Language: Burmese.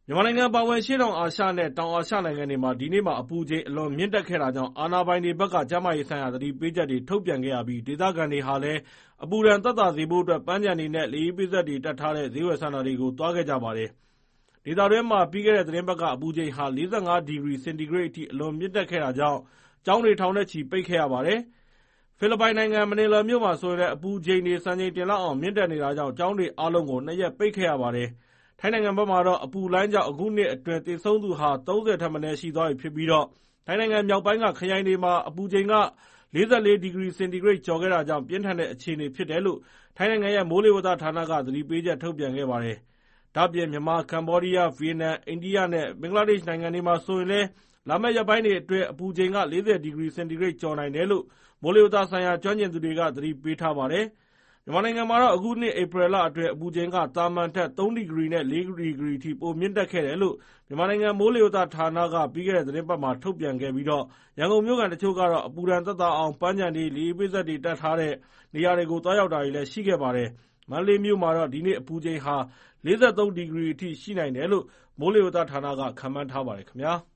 မြန်မာနိုင်ငံပါဝင်ရှေ့တောင်အာရှနဲ့တောင်အာရှနိုင်ငံတွေမှာဒီနေ့မှာအပူချိန်အလွန်မြင့်တက်ခဲ့တာကြောင့်အာဏာပိုင်တွေဘက်ကကျန်းမာရေးဆိုင်ရာသတိပေးချက်တွေထုတ်ပြန်ခဲ့ရပြီးဒေသခံတွေဟာလည်းအပူဒဏ်သက်သာစေဖို့အတွက်ပန်းခြံတွေနဲ့လေအေးပေးစက်တွေတပ်ထားတဲ့ဈေးဝယ်စင်တာတွေကိုသွားခဲ့ကြပါတယ်။ဒေသတွင်းမှာပြီးခဲ့တဲ့သတင်းပတ်ကအပူချိန်ဟာ45 ဒီဂရီစင်တီဂရိတ်အထိအလွန်မြင့်တက်ခဲ့တာကြောင့်ကျောင်းတွေထောင်နဲ့ချီပိတ်ခဲ့ရပါတယ်။ဖိလစ်ပိုင်နိုင်ငံမနီလာမြို့မှာဆိုရင်လည်းအပူချိန်တွေစံချိန်တင်လောက်အောင်မြင့်တက်နေတာကြောင့်ကျောင်းတွေအားလုံးကို2 ရက်ပိတ်ခဲ့ရပါတယ်။ထိုင်းနိုင်ငံဘက်မှာတော့အပူလှိုင်းကြောင့်အခုနှစ်အတွင်းသေဆုံးသူဟာ30 ထက်မနည်းရှိသွားပြီဖြစ်ပြီးထိုင်းနိုင်ငံမြောက်ပိုင်းကခရိုင်တွေမှာအပူချိန်က44 ဒီဂရီစင်တီဂရိတ်ကျော်ခဲ့တာကြောင့်ပြင်းထန်တဲ့အခြေအနေဖြစ်တယ်လို့ထိုင်းနိုင်ငံရဲ့မိုးလေဝသဌာနကသတိပေးချက်ထုတ်ပြန်ခဲ့ပါတယ်။ဒါ့အပြင်မြန်မာ၊ကမ္ဘောဒီးယား၊ဗီယက်နမ်၊အိန္ဒိယနဲ့ဘင်္ဂလားဒေ့ရှ်နိုင်ငံတွေမှာဆိုရင်လည်းလာမယ့်ရက်ပိုင်းတွေအတွင်းအပူချိန်က40 ဒီဂရီစင်တီဂရိတ်ကျော်နိုင်တယ်လို့မိုးလေဝသဆိုင်ရာကျွမ်းကျင်သူတွေကသတိပေးထားပါတယ်။မြန်မာနိုင်ငံမှာတော့အခုနှစ်ဧပြီလအတွင်းအပူချိန်ကသာမန်ထက်3 ဒီဂရီနဲ့4 ဒီဂရီအထိပိုမြင့်တက်ခဲ့တယ်လို့မြန်မာနိုင်ငံမိုးလေဝသဌာနကပြီးခဲ့တဲ့သတင်းပတ်မှာထုတ်ပြန်ခဲ့ပြီးရန်ကုန်မြို့ခံတချို့ကတော့အပူဒဏ်သက်သာအောင်ပန်းခြံတွေလေအေးပေးစက်တွေတပ်ထားတဲ့နေရာတွေကိုသွားရောက်တာတွေလည်းရှိခဲ့ပါတယ်။မန္တလေးမြို့မှာတော့ဒီနေ့အပူချိန်ဟာ43 ဒီဂရီအထိရှိနိုင်တယ်လို့မိုးလေဝသဌာနကခန့်မှန်းထားပါတယ်ခင်ဗျာ။